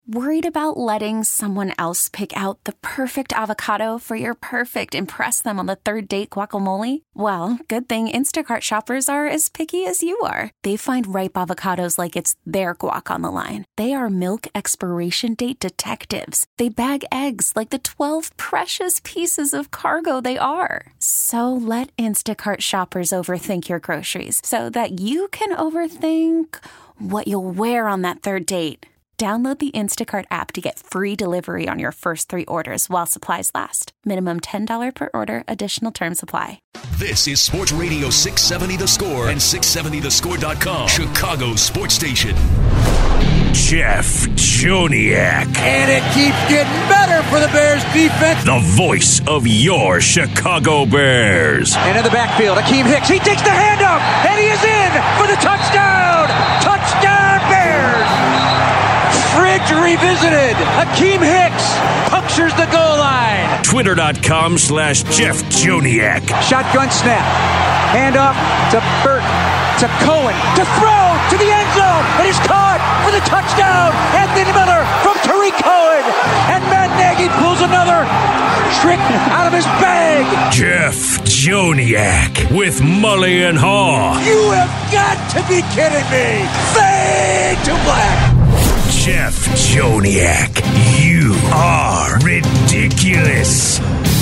Worried about letting someone else pick out the perfect avocado for your perfect impress them on the third date guacamole? Well, good thing Instacart shoppers are as picky as you are. They find ripe avocados like it's their guac on the line. They are milk expiration date detectives. They bag eggs like the 12 precious pieces of cargo they are. So let Instacart shoppers overthink your groceries so that you can overthink what you'll wear on that third date. Download the Instacart app to get free delivery on your first 3 orders while supplies last. Minimum $10 per order. Additional terms apply. This is Sports Radio 670 The Score and 670thescore.com. Chicago Sports Station. Jeff Joniak. And it keeps getting better for the Bears defense. The voice of your Chicago Bears. And in the backfield, Akeem Hicks. He takes the handoff, and he is in for the touchdown. Touchdown, Bears. Fridge revisited. Akeem Hicks punctures the goal line. Twitter.com/Jeff Joniak. Shotgun snap. Hand off to Burton. To Cohen. To throw to the end zone. It is caught for the touchdown. Anthony Miller from Tariq Cohen. And Matt Nagy pulls another trick out of his bag. Jeff Joniak with Mully and Haw. You have got to be kidding me. Fade to black. Jeff Joniak, you are ridiculous.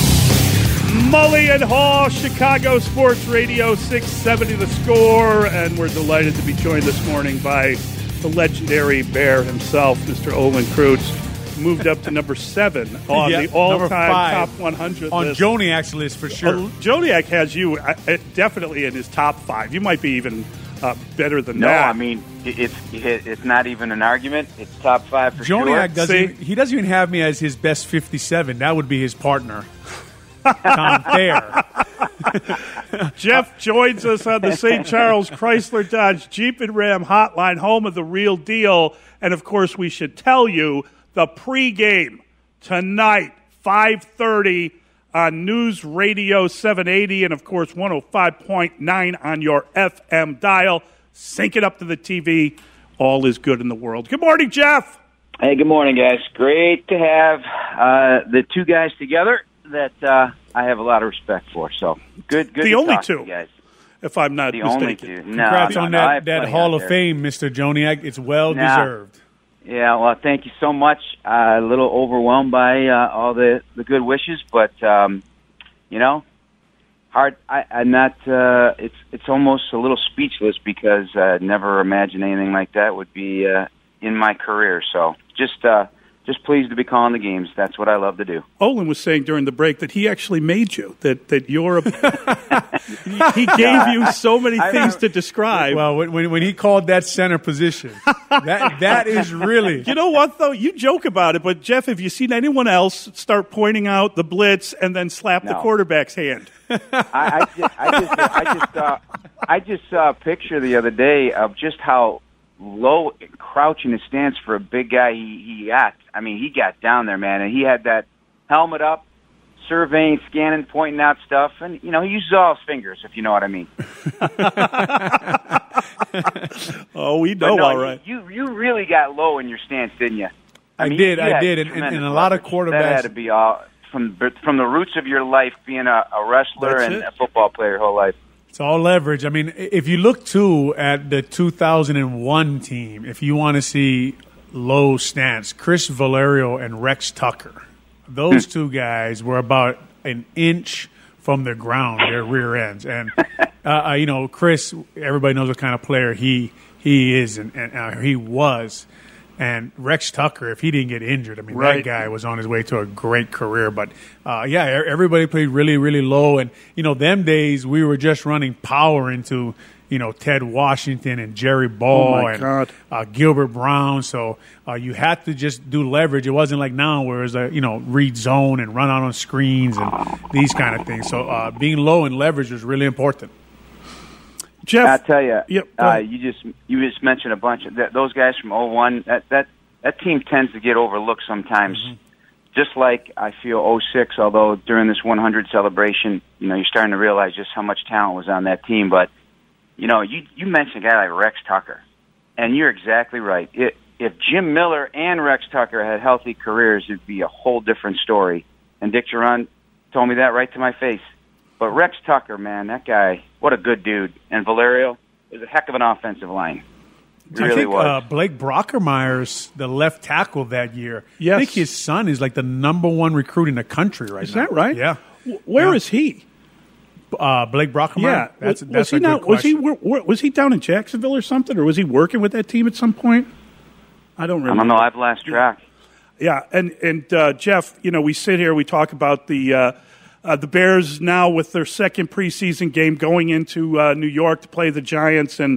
Mully and Haw, Chicago Sports Radio 670 The Score, and we're delighted to be joined this morning by the legendary Bear himself, Mr. Olin Kreutz, moved up to number 7 on the all-time top 100 on list. Joniak's list for sure. Joniak has you definitely in his top 5. You might be even better than that. No, I mean, it's not even an argument. It's top 5 for Joniak sure. He doesn't even have me as his best 57. That would be his partner, Tom Thayer. Jeff joins us on the St. Charles Chrysler Dodge Jeep and Ram hotline, home of the real deal. And, of course, we should tell you the pregame tonight, 5:30 on News Radio 780 and, of course, 105.9 on your FM dial. Sync it up to the TV. All is good in the world. Good morning, Jeff. Hey, good morning, guys. Great to have the two guys together that I have a lot of respect for. So good the to only talk two, to you guys. If I'm not the mistaken. Only two. Congrats on that Hall of Fame, Mr. Joniak. It's well deserved. Yeah, well, thank you so much. A little overwhelmed by all the good wishes, but hard. I'm not. It's almost a little speechless because I never imagined anything like that would be in my career. So just pleased to be calling the games. That's what I love to do. Olin was saying during the break that he actually made you, that you're he gave you so many things to describe. Well, when he called that center position, that is really... You know what, though? You joke about it, but, Jeff, have you seen anyone else start pointing out the blitz and then slap the quarterback's hand? I just saw a picture the other day of just how low, crouching his stance for a big guy he got. I mean, he got down there, man, and he had that helmet up, surveying, scanning, pointing out stuff, and, he uses all his fingers, if you know what I mean. Oh, we know, all right. You really got low in your stance, didn't you? I did, and a lot of quarterbacks... That had to be all from the roots of your life, being a wrestler and a football player your whole life. It's all leverage. I mean, if you look, too, at the 2001 team, if you want to see low stance, Chris Valerio and Rex Tucker, those two guys were about an inch from the ground, their rear ends. And, Chris, everybody knows what kind of player he is and he was. And Rex Tucker, if he didn't get injured, that guy was on his way to a great career. But, everybody played really, really low. And, them days we were just running power into, Ted Washington and Jerry Ball and Gilbert Brown. So you had to just do leverage. It wasn't like now where it's read zone and run out on screens and these kind of things. So being low in leverage was really important. Jeff, I tell you, you just mentioned a bunch of those guys from 01. That team tends to get overlooked sometimes. Mm-hmm. Just like I feel 06, although during this 100 celebration, you're starting to realize just how much talent was on that team. But you mentioned a guy like Rex Tucker, and you're exactly right. if Jim Miller and Rex Tucker had healthy careers, it'd be a whole different story. And Dick Jauron told me that right to my face. But Rex Tucker, man, that guy, what a good dude. And Valerio is a heck of an offensive line. It really was. Blake Brockermeyer's the left tackle that year. Yes. I think his son is like the number one recruit in the country right now. Is that right? Yeah. Where is he? Blake Brockermeyer? Yeah. That's was a he good question. was he down in Jacksonville or something, or was he working with that team at some point? I don't remember. I don't know. I've lost track. Yeah, and Jeff, we sit here, we talk about the Bears now with their second preseason game going into New York to play the Giants, and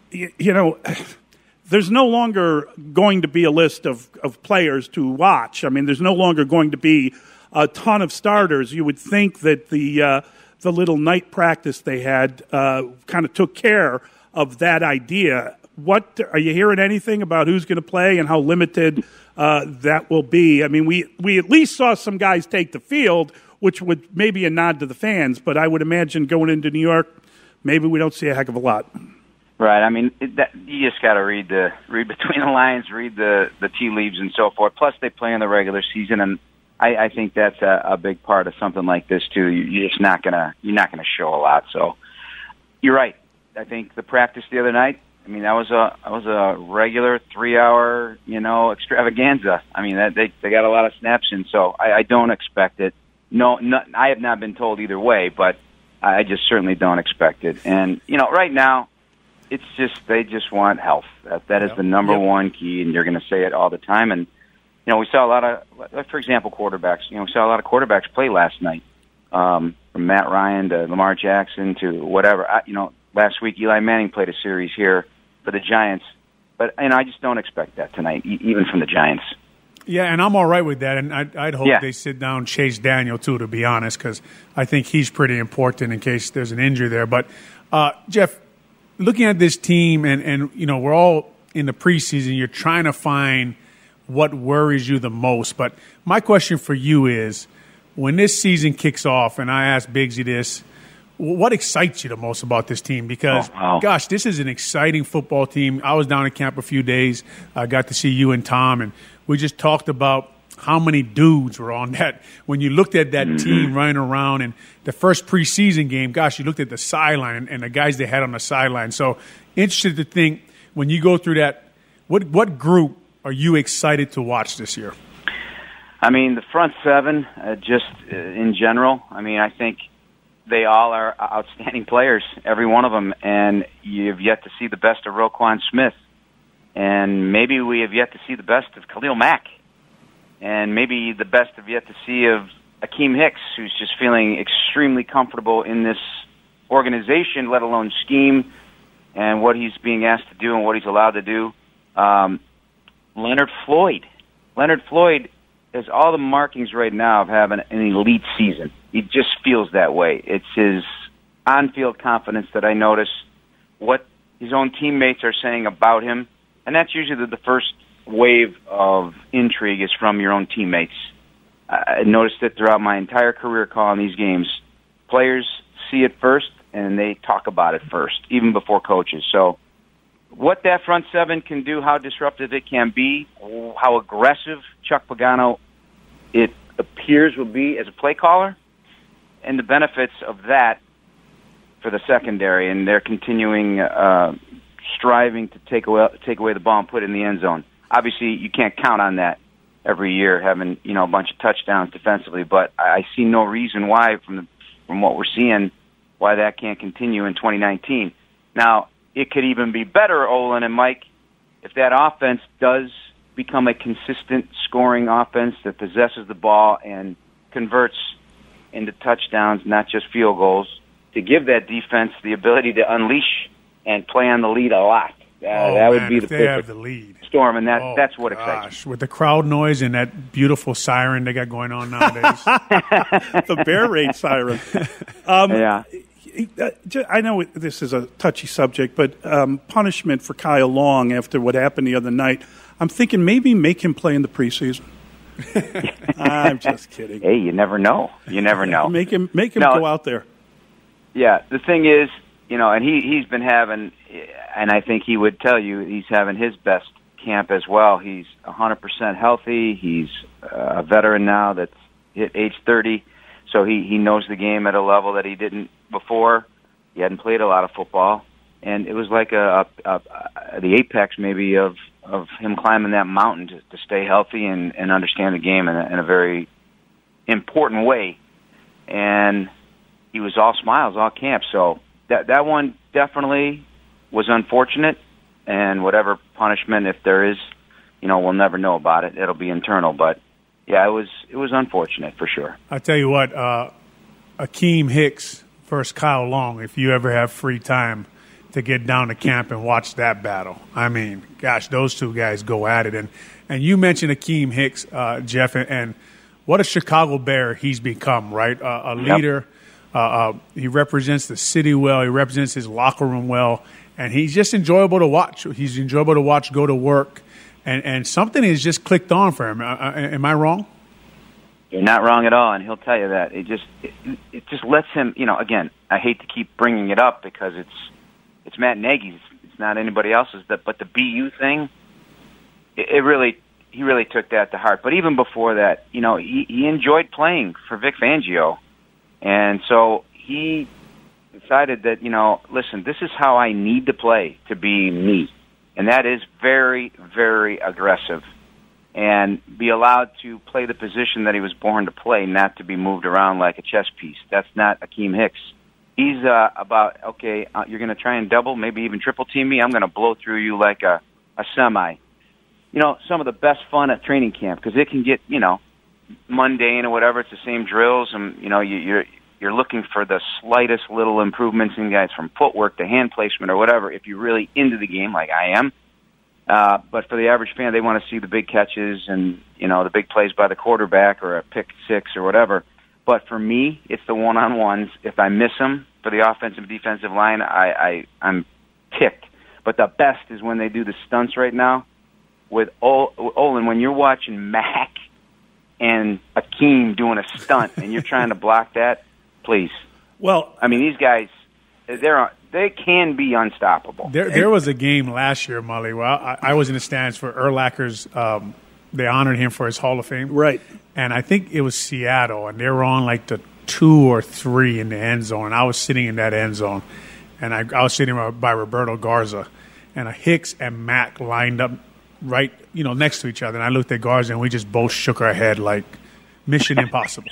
there's no longer going to be a list of players to watch. I mean, there's no longer going to be a ton of starters. You would think that the little night practice they had kind of took care of that idea. What are you hearing anything about who's going to play and how limited that will be? I mean, we at least saw some guys take the field, which would maybe a nod to the fans, but I would imagine going into New York, maybe we don't see a heck of a lot. Right. I mean, you just got to read between the lines, read the tea leaves and so forth. Plus, they play in the regular season, and I think that's a big part of something like this too. You're just not gonna show a lot. So you're right. I think the practice the other night, I mean, that was a regular 3-hour, extravaganza. I mean, they got a lot of snaps in, so I don't expect it. No, I have not been told either way, but I just certainly don't expect it. And right now, it's just they just want health. That is the number one key, and you're going to say it all the time. And we saw a lot of, for example, quarterbacks. We saw a lot of quarterbacks play last night, from Matt Ryan to Lamar Jackson to whatever. Last week Eli Manning played a series here for the Giants, but I just don't expect that tonight, even from the Giants. Yeah, and I'm all right with that, and I'd hope they sit down Chase Daniel too, to be honest, because I think he's pretty important in case there's an injury there. But Jeff, looking at this team, and we're all in the preseason, you're trying to find what worries you the most. But my question for you is, when this season kicks off, and I asked Biggsy this, what excites you the most about this team? Because, gosh, this is an exciting football team. I was down at camp a few days. I got to see you and Tom, and we just talked about how many dudes were on that. When you looked at that team running around, and the first preseason game, gosh, you looked at the sideline and the guys they had on the sideline. So interested to think, when you go through that, what group are you excited to watch this year? I mean, the front seven, just in general, I mean, I think they all are outstanding players, every one of them, and you've yet to see the best of Roquan Smith. And maybe we have yet to see the best of Khalil Mack. And maybe the best have yet to see of Akeem Hicks, who's just feeling extremely comfortable in this organization, let alone scheme, and what he's being asked to do and what he's allowed to do. Leonard Floyd has all the markings right now of having an elite season. He just feels that way. It's his on-field confidence that I notice, what his own teammates are saying about him, and that's usually the first wave of intrigue is from your own teammates. I noticed it throughout my entire career calling these games. Players see it first, and they talk about it first, even before coaches. So what that front seven can do, how disruptive it can be, how aggressive Chuck Pagano, it appears, will be as a play caller, and the benefits of that for the secondary, and they're continuing striving to take away the ball and put it in the end zone. Obviously, you can't count on that every year, having a bunch of touchdowns defensively, but I see no reason why, from what we're seeing, why that can't continue in 2019. Now, it could even be better, Olin and Mike, if that offense does become a consistent scoring offense that possesses the ball and converts into touchdowns, not just field goals, to give that defense the ability to unleash and play on the lead a lot. That would be the perfect lead storm, and that's what excites me. With the crowd noise and that beautiful siren they got going on nowadays. The bear raid siren. Yeah. I know this is a touchy subject, but punishment for Kyle Long after what happened the other night, I'm thinking maybe make him play in the preseason. I'm just kidding. Hey, you never know. You never know. Make him go out there. Yeah, the thing is, and he's been having, and I think he would tell you, he's having his best camp as well. He's 100% healthy. He's a veteran now that's hit age 30, so he knows the game at a level that he didn't before. He hadn't played a lot of football, and it was like the apex maybe of him climbing that mountain to stay healthy and understand the game in a very important way. And he was all smiles all camp, so that one definitely was unfortunate, and whatever punishment, if there is, we'll never know about it. It'll be internal, but yeah, it was unfortunate for sure. I tell you what, Akeem Hicks versus Kyle Long, if you ever have free time to get down to camp and watch that battle. I mean, gosh, those two guys go at it. And you mentioned Akeem Hicks, Jeff, and what a Chicago Bear he's become, right? A leader. He represents the city well. He represents his locker room well. And he's just enjoyable to watch. He's enjoyable to watch go to work. And something has just clicked on for him. Am I wrong? You're not wrong at all, and he'll tell you that. It just lets him, again, I hate to keep bringing it up because it's Matt Nagy's. It's not anybody else's. But the BU thing, he really took that to heart. But even before that, he enjoyed playing for Vic Fangio. And so he decided that, listen, this is how I need to play to be me. And that is very, very aggressive. And be allowed to play the position that he was born to play, not to be moved around like a chess piece. That's not Akeem Hicks. He's about, okay, you're going to try and double, maybe even triple team me. I'm going to blow through you like a semi. Some of the best fun at training camp, because it can get, mundane or whatever. It's the same drills, and you're looking for the slightest little improvements in guys, from footwork to hand placement or whatever, if you're really into the game like I am. But for the average fan, they want to see the big catches and the big plays by the quarterback or a pick six or whatever. But for me, it's the one-on-ones. If I miss them for the offensive defensive line, I'm ticked. But the best is when they do the stunts right now with Olin. When you're watching Mac and Akeem doing a stunt and you're trying to block that, please. Well, I mean, these guys, they can be unstoppable. There was a game last year, Mully, where I was in the stands for Urlacher's. They honored him for his Hall of Fame. Right. And I think it was Seattle, and they were on like the 2 or 3 in the end zone. I was sitting in that end zone, and I was sitting by Roberto Garza, and Hicks and Mac lined up right, next to each other. And I looked at Garza, and we just both shook our head like Mission Impossible.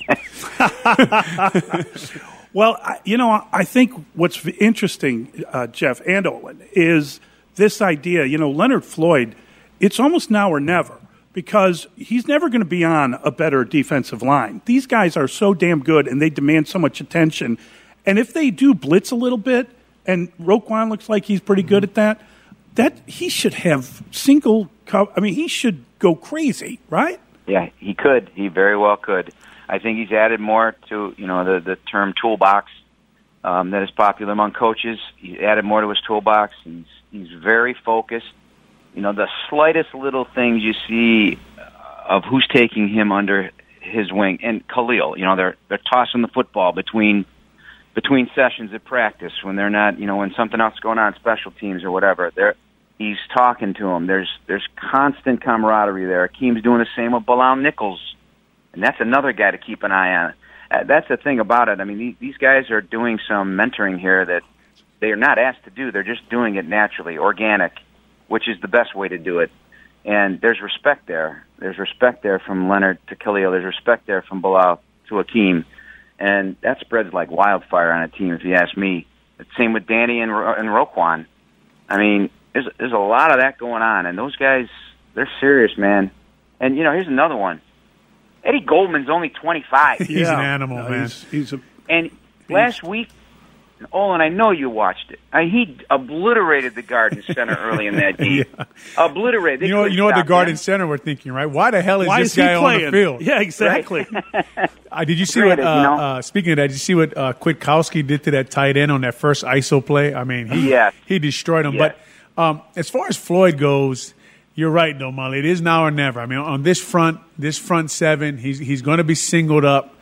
Well, I think what's interesting, Jeff and Olin, is this idea. Leonard Floyd, it's almost now or never, because he's never going to be on a better defensive line. These guys are so damn good, and they demand so much attention. And if they do blitz a little bit, and Roquan looks like he's pretty good at that he should have single cover. I mean, he should go crazy, right? Yeah, he could. He very well could. I think he's added more to, the term toolbox that is popular among coaches. He added more to his toolbox. He's very focused. The slightest little things you see of who's taking him under his wing. And Khalil, they're tossing the football between sessions at practice when they're not, when something else is going on, special teams or whatever. He's talking to him. There's constant camaraderie there. Akeem's doing the same with Bilal Nichols. And that's another guy to keep an eye on. That's the thing about it. I mean, these guys are doing some mentoring here that they are not asked to do. They're just doing it naturally, organic, which is the best way to do it. And there's respect there. There's respect there from Leonard to Khalil. There's respect there from Bilal to Akeem. And that spreads like wildfire on a team, if you ask me. The same with Danny and Roquan. I mean, there's a lot of that going on. And those guys, they're serious, man. And, here's another one. Eddie Goldman's only 25. He's an animal, man. And last week, Olin, I know you watched it. He obliterated the Garden Center early in that game. Yeah. Obliterated. You know what the Garden Center were thinking, right? Why the hell is this guy on the field? Yeah, exactly. Right? Did you see speaking of that, did you see what Kwiatkowski did to that tight end on that first ISO play? I mean, he destroyed him. Yes. But as far as Floyd goes, you're right, though, Mully. It is now or never. I mean, on this front seven, he's going to be singled up.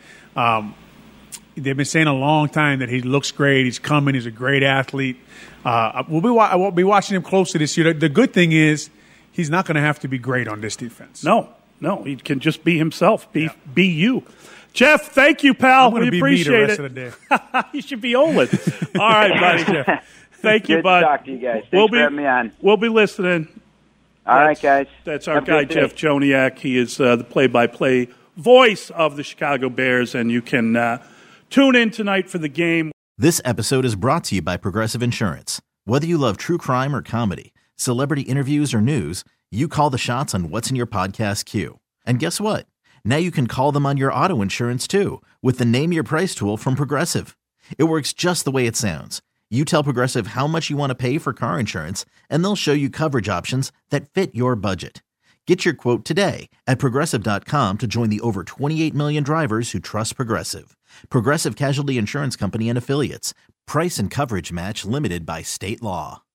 They've been saying a long time that he looks great. He's coming. He's a great athlete. We'll be watching him closely this year. The good thing is he's not going to have to be great on this defense. No, he can just be himself, be you. Jeff, thank you, pal. We appreciate it. Of the day. You should be Olin. All right, buddy. Jeff. Thank you, bud. Good to talk to you guys. Thanks for having me on. We'll be listening. All right, guys. That's our guy, Jeff Joniak. He is the play-by-play voice of the Chicago Bears, and you can tune in tonight for the game. This episode is brought to you by Progressive Insurance. Whether you love true crime or comedy, celebrity interviews or news, you call the shots on what's in your podcast queue. And guess what? Now you can call them on your auto insurance, too, with the Name Your Price tool from Progressive. It works just the way it sounds. You tell Progressive how much you want to pay for car insurance, and they'll show you coverage options that fit your budget. Get your quote today at Progressive.com to join the over 28 million drivers who trust Progressive. Progressive Casualty Insurance Company and Affiliates. Price and coverage match limited by state law.